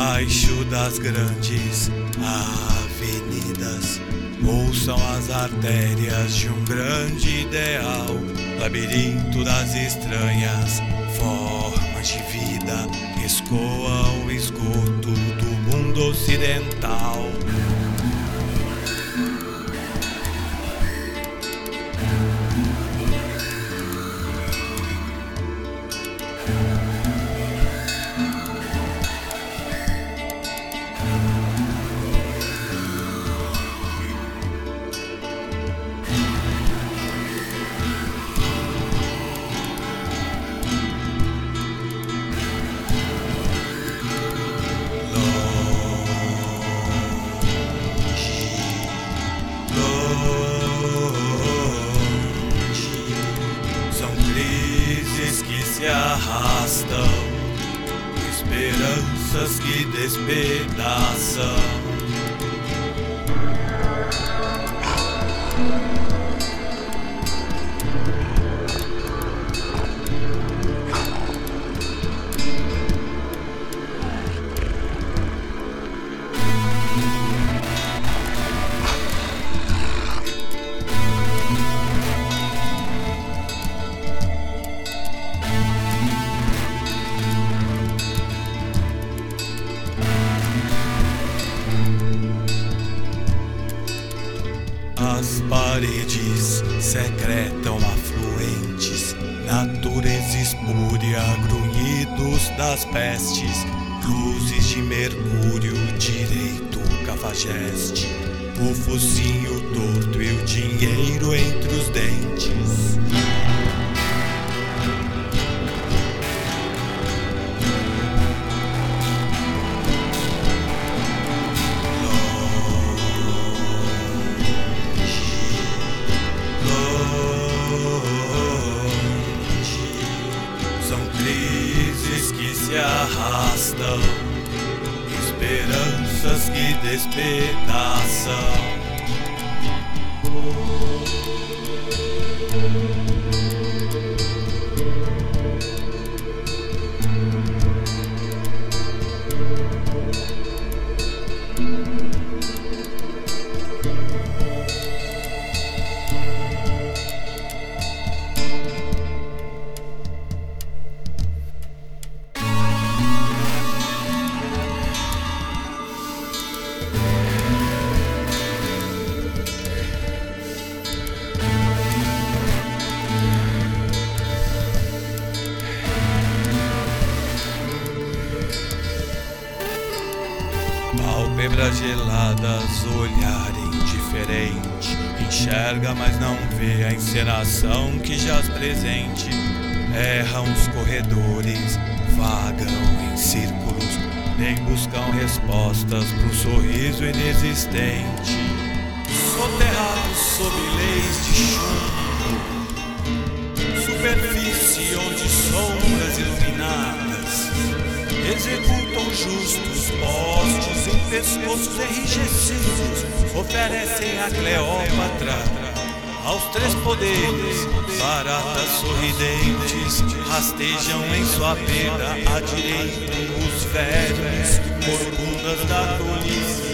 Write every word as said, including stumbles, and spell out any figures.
Debaixo das grandes avenidas pulsam as artérias de um grande ideal, labirinto das estranhas formas de vida, escoa o esgoto do mundo ocidental. Se arrastam, esperanças que despedaçam. As paredes secretam afluentes, natureza espúria, grunhidos das pestes, luzes de mercúrio, direito, cafajeste, o focinho torto e o dinheiro entre os dentes. Crises que se arrastam, esperanças que despedaçam. Pálpebras geladas, olhar indiferente, enxerga mas não vê a encenação que jaz presente. Erram os corredores, vagam em círculos, nem buscam respostas pro sorriso inexistente. Soterrados sob leis de chumbo, superfície onde sombras iluminadas executam justos postes em pescoços enrijecidos, oferecem a Cleópatra aos três poderes. Baratas sorridentes rastejam em sua pena à direita os vermes, corcundas da tolice.